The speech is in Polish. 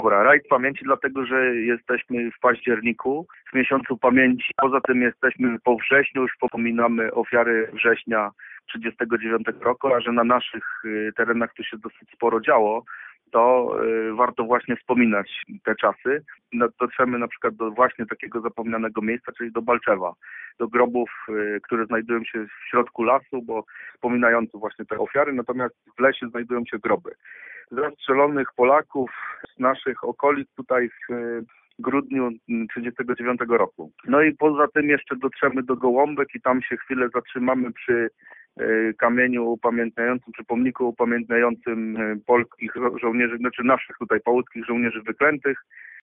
Dobra, rajd pamięci dlatego, że jesteśmy w październiku, w miesiącu pamięci. Poza tym jesteśmy po wrześniu, już wspominamy ofiary września 1939 roku, a że na naszych terenach tu się dosyć sporo działo, to warto właśnie wspominać te czasy. Dotrzemy na przykład do właśnie takiego zapomnianego miejsca, czyli do Balczewa, do grobów, które znajdują się w środku lasu, bo wspominający właśnie te ofiary, natomiast w lesie znajdują się groby zastrzelonych Polaków z naszych okolic tutaj w grudniu 1939 roku. No i poza tym jeszcze dotrzemy do Gołąbek i tam się chwilę zatrzymamy przy kamieniu upamiętniającym, przy pomniku upamiętniającym polskich żołnierzy, znaczy naszych tutaj połudskich żołnierzy wyklętych.